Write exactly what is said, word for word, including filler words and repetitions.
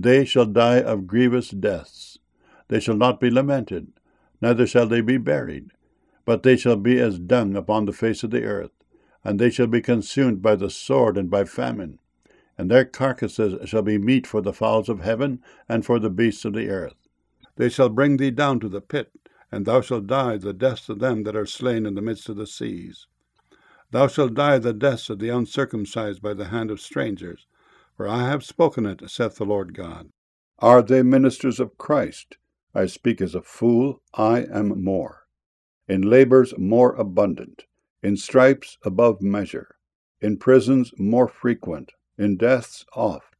They shall die of grievous deaths. They shall not be lamented, neither shall they be buried, but they shall be as dung upon the face of the earth, and they shall be consumed by the sword and by famine. And their carcasses shall be meat for the fowls of heaven and for the beasts of the earth. They shall bring thee down to the pit, and thou shalt die the deaths of them that are slain in the midst of the seas. Thou shalt die the deaths of the uncircumcised by the hand of strangers, for I have spoken it, saith the Lord God. Are they ministers of Christ? I speak as a fool, I am more. In labors more abundant, in stripes above measure, in prisons more frequent, in deaths oft.